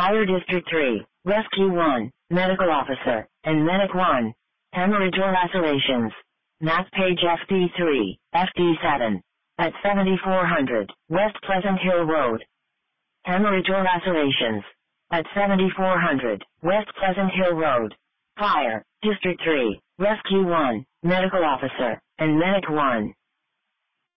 Fire District 3, Rescue 1, Medical Officer, and Medic 1. Hemorrhage or lacerations. Map page FD3, FD7. At 7400, West Pleasant Hill Road. Hemorrhage or lacerations. At 7400, West Pleasant Hill Road. Fire, District 3, Rescue 1, Medical Officer, and Medic 1.